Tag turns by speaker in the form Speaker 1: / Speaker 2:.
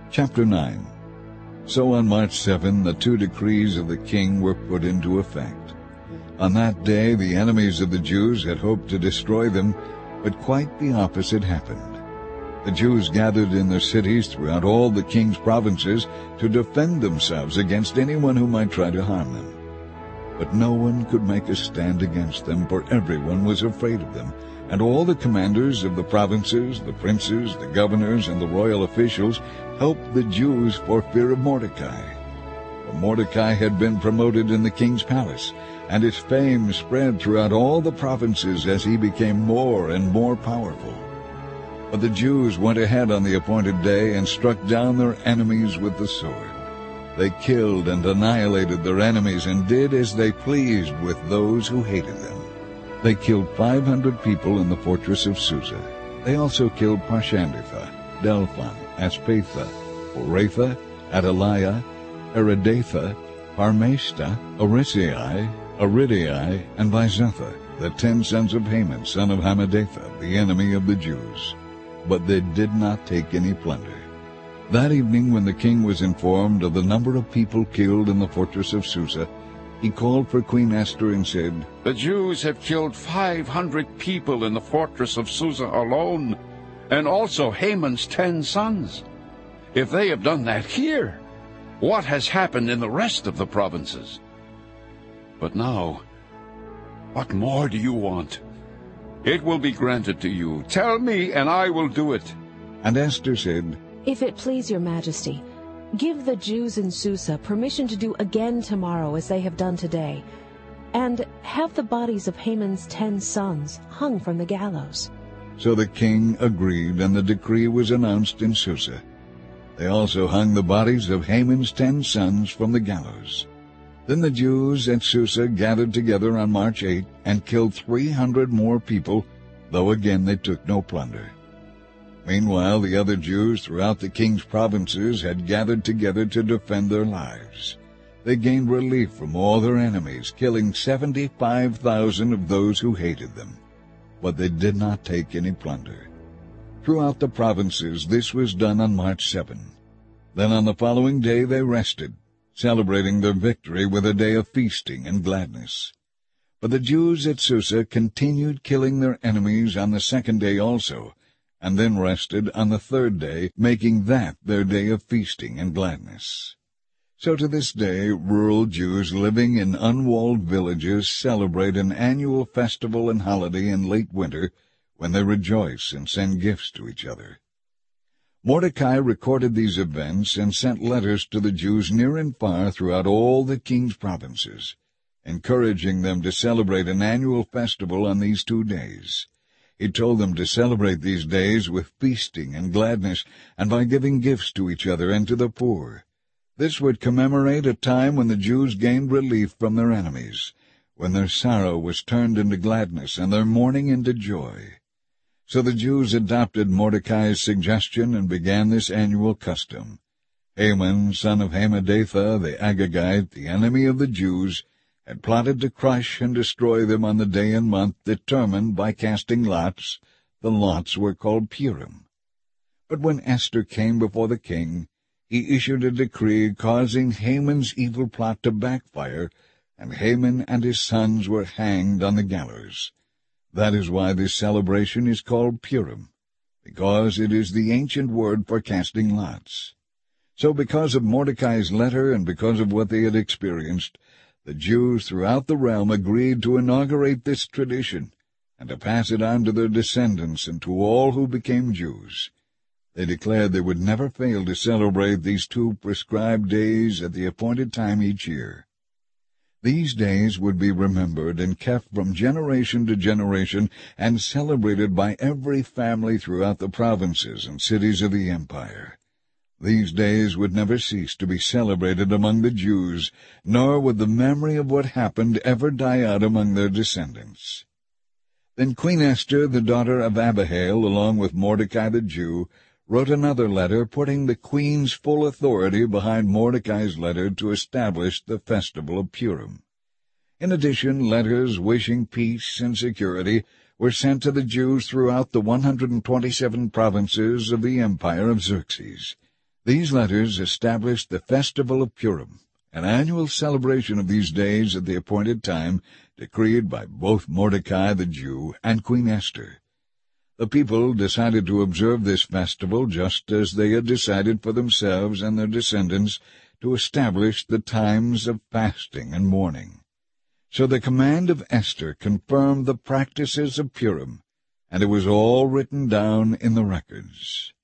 Speaker 1: Chapter 9. So on March 7, the 2 decrees of the king were put into effect. On that day the enemies of the Jews had hoped to destroy them, but quite the opposite happened. The Jews gathered in their cities throughout all the king's provinces to defend themselves against anyone who might try to harm them. But no one could make a stand against them, for everyone was afraid of them, and all the commanders of the provinces, the princes, the governors, and the royal officials helped the Jews for fear of Mordecai. For Mordecai had been promoted in the king's palace, and his fame spread throughout all the provinces as he became more and more powerful. But the Jews went ahead on the appointed day and struck down their enemies with the sword. They killed and annihilated their enemies and did as they pleased with those who hated them. They killed 500 people in the fortress of Susa. They also killed Parshandatha, Delphon, Aspatha, Oratha, Adaliah, Aridatha, Parmesta, Arisai, Aridai, and Vizatha, the 10 sons of Haman, son of Hammedatha, the enemy of the Jews. But they did not take any plunder. That evening, when the king was informed of the number of people killed in the fortress of Susa, he called for Queen Esther and said,
Speaker 2: "The Jews have killed 500 people in the fortress of Susa alone, and also Haman's 10 sons. If they have done that here, what has happened in the rest of the provinces? But now, what more do you want? It will be granted to you. Tell me, and I will do it."
Speaker 1: And Esther said,
Speaker 3: "If it please your majesty, give the Jews in Susa permission to do again tomorrow as they have done today, and have the bodies of Haman's 10 sons hung from the gallows."
Speaker 1: So the king agreed, and the decree was announced in Susa. They also hung the bodies of Haman's 10 sons from the gallows. Then the Jews at Susa gathered together on March 8 and killed 300 more people, though again they took no plunder. Meanwhile, the other Jews throughout the king's provinces had gathered together to defend their lives. They gained relief from all their enemies, killing 75,000 of those who hated them. But they did not take any plunder. Throughout the provinces this was done on March 7. Then on the following day they rested, celebrating their victory with a day of feasting and gladness. But the Jews at Susa continued killing their enemies on the second day also, and then rested on the third day, making that their day of feasting and gladness. So to this day, rural Jews living in unwalled villages celebrate an annual festival and holiday in late winter, when they rejoice and send gifts to each other. Mordecai recorded these events and sent letters to the Jews near and far throughout all the king's provinces, encouraging them to celebrate an annual festival on these 2 days. He told them to celebrate these days with feasting and gladness, and by giving gifts to each other and to the poor. This would commemorate a time when the Jews gained relief from their enemies, when their sorrow was turned into gladness and their mourning into joy. So the Jews adopted Mordecai's suggestion and began this annual custom. Haman, son of Hammedatha, the Agagite, the enemy of the Jews, had plotted to crush and destroy them on the day and month determined by casting lots. The lots were called Purim. But when Esther came before the king, he issued a decree causing Haman's evil plot to backfire, and Haman and his sons were hanged on the gallows. That is why this celebration is called Purim, because it is the ancient word for casting lots. So because of Mordecai's letter and because of what they had experienced, the Jews throughout the realm agreed to inaugurate this tradition and to pass it on to their descendants and to all who became Jews. They declared they would never fail to celebrate these 2 prescribed days at the appointed time each year. These days would be remembered and kept from generation to generation and celebrated by every family throughout the provinces and cities of the empire. These days would never cease to be celebrated among the Jews, nor would the memory of what happened ever die out among their descendants. Then Queen Esther, the daughter of Abihail, along with Mordecai the Jew, wrote another letter putting the queen's full authority behind Mordecai's letter to establish the festival of Purim. In addition, letters wishing peace and security were sent to the Jews throughout the 127 provinces of the empire of Xerxes. These letters established the festival of Purim, an annual celebration of these days at the appointed time, decreed by both Mordecai the Jew and Queen Esther. The people decided to observe this festival just as they had decided for themselves and their descendants to establish the times of fasting and mourning. So the command of Esther confirmed the practices of Purim, and it was all written down in the records.